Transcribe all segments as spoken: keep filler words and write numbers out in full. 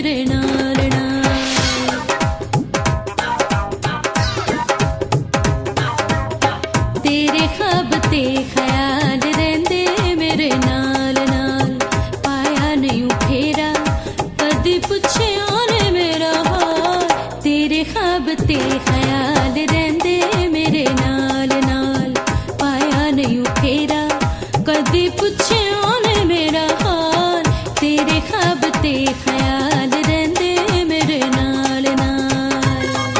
मेरे नाल नाल। तेरे ख्वाब ते ख्याल रहिंदे मेरे नाल नाल, पाया नहीं फेरा कदी पुछया ने मेरा हाल। तेरे ख्वाब ते ख्याल रहिंदे मेरे नाल नाल, पाया नहीं फेरा कदी पुछया ने मेरा हाल। तेरे ख्वाब ते ख्याल रहिंदे मेरे नाल नाल।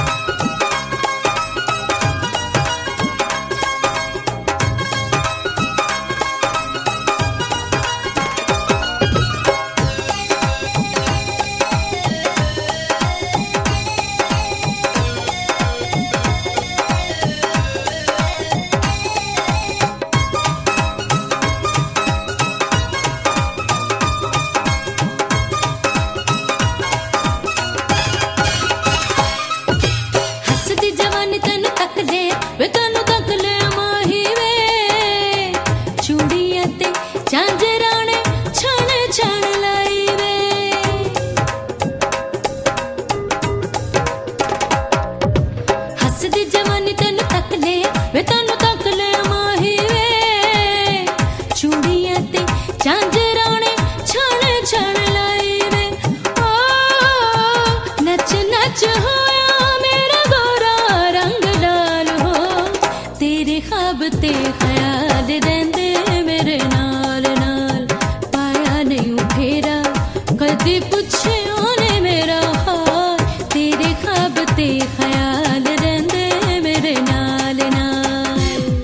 वे तैनू तक ले माही वे, चूड़ियां ते झांजराने छण छण लाई वे। हसदी जवानी तैनू तक ले, वे तैनू तक ले माही वे, चूड़ियां ते झांजराने छण छण लाई वे। ओ नच नच होया मेरा गोरा रंग लाल हो। तेरे ख्वाब ते ख्याल रहिंदे मेरे नाल नाल, पाया नहीं फेरा कदी पुछया ने मेरा हाल। तेरे ख्वाब ते ख्याल रहिंदे मेरे नाल नाल।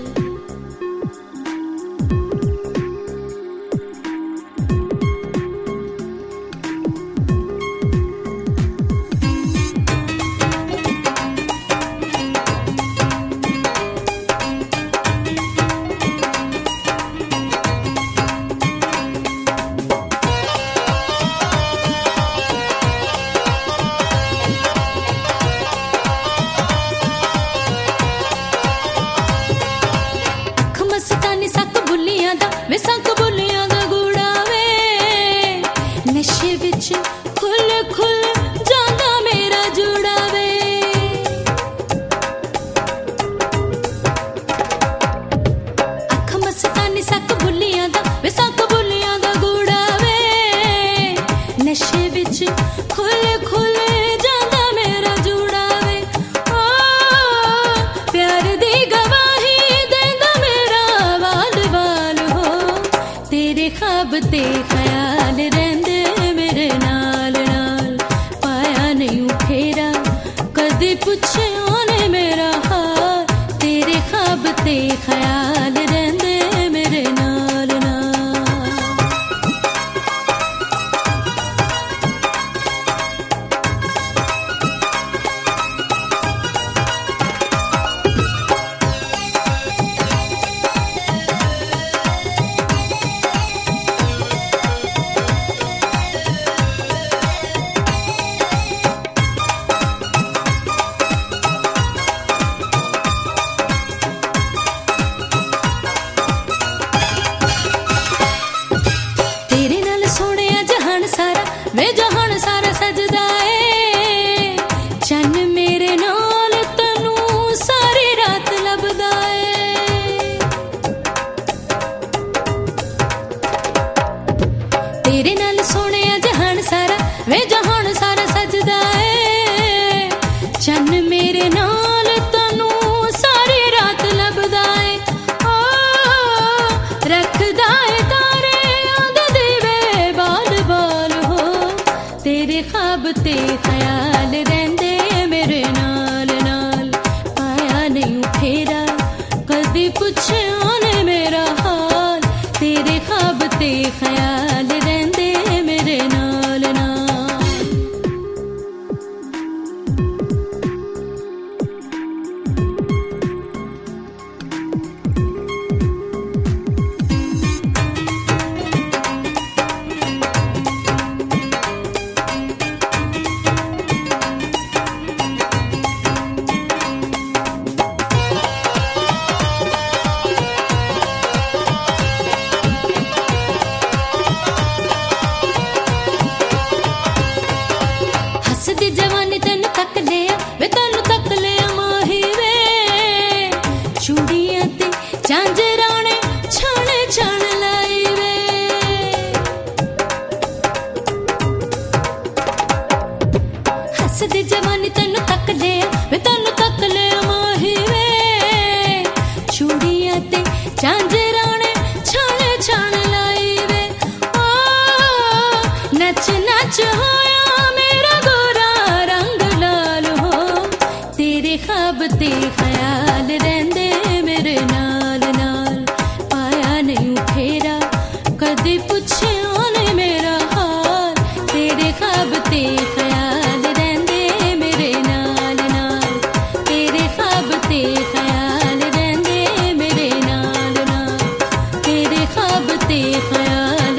वे संग बुलियां दा गूड़ा वे, नशे विच खुल खुल जांदा मेरा जुड़ा वे। अख मस्तानी सक बुलियां दा, वे संग बुलियां दा गूड़ा वे, नशे विच खुल खुल जांदा मेरा जुड़ा वे। ओ प्यार दी गवाही देंदा मेरा वाल वाल हो। तेरे ख्वाब ते ख्याल रहिंदे मेरे नाल नाल, पाया नहीं फेरा कदी पुछया ने मेरा हाल। तेरे ख्वाब ते ख्याल रहिंदे मेरे नाल नाल। वे जहान सारा सजदा ए, चन्न मेरे नाल तैनू सारी रात लभदा ए। तेरे नाल सोहणिया जहान सारा, वे जहान सारा सजदा ए, चन्न मेरे नाल तैनू सारी रात लभदा ए। ओ रखदा ए तारे आंदे दीवे बाल बाल हो। तेरे ख्वाब ते ख्याल रहिंदे मेरे नाल नाल, पाया नहीं फेरा कदी पुछया ने मेरा हाल। तेरे ख्वाब ते ख्याल रहिंदे मेरे नाल नाल। हसदी जवानी तेनू तक लिया वे तेनू तक लिया माही वे चूड़ियां ते झांजराने छाने छान लाई वे ओ नच नच होया मेरा गोरा रंग लाल हो तेरे ख्वाब ते ख्याल रहंदे मेरे नाल नाल पाया नहीं फेरा कदी पुछया नहीं मेरा हाल तेरे ख्वाब ते ख्याल रहंदे मेरे नाल नाल तेरे ख्वाब ते ख्याल रहंदे मेरे नाल नाल तेरे ख्वाब ते ख्याल